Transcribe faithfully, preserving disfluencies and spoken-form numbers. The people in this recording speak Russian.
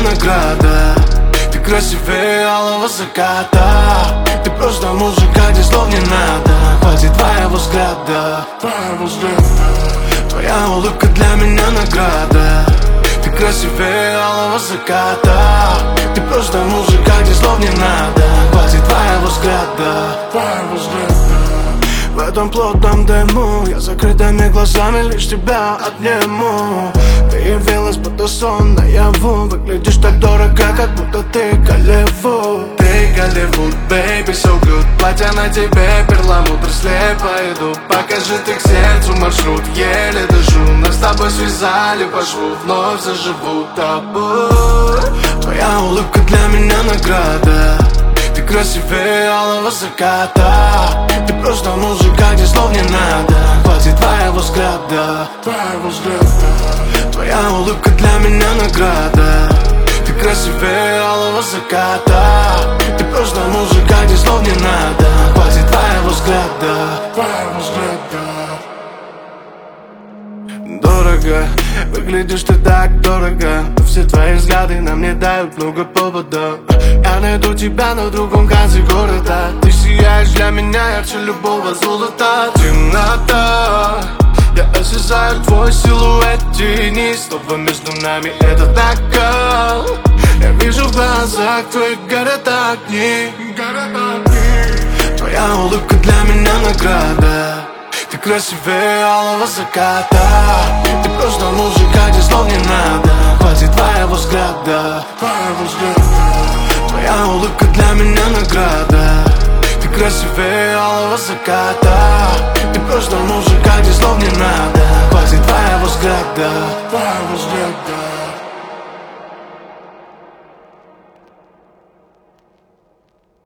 награда. Ты красивее алого заката. Ты просто музыка, где слов не надо. Хватит твоего взгляда, твоего взгляда. Твоя улыбка для меня награда. Ты красивее алого заката. Ты просто музыка, где слов не надо. Хватит твоего взгляда, твоего взгляда. В этом плотном дыму я закрытыми глазами лишь тебя обниму. Ты явилась будто сон наяву. Выглядишь так дорого, как будто ты Голливуд. Ты Голливуд, baby, so good. Платья на тебе, перламутр, слепо иду. Покажи ты к сердцу маршрут, еле дышу. Нас с тобой связали по шву, вновь заживут табу. Твоя улыбка для меня награда. Ты красивее алого заката. Ты просто музыка, где слов не надо. Хватит твоего взгляда, твоего взгляда. Твоя улыбка для меня награда. Ты красивее алого заката. Ты просто музыка, где слов не надо. Хватит твоего взгляда, твоего взгляда. Дорого, выглядишь ты так дорого. Но все твои взгляды нам не дают много повода. Я найду тебя на другом конце города. Ты сияешь для меня ярче любого золота. Темнота, я осязаю твой силуэт тени. Снова между нами этот накал. Я вижу в глазах твоих горят огни. Твоя улыбка для меня награда. Ты красивее алого заката. Ты просто музыка, где слов не надо. Хватит твоего взгляда, твоего взгляда. Твоя улыбка для меня награда. Ты красивее алого заката. Ты просто музыка, где слов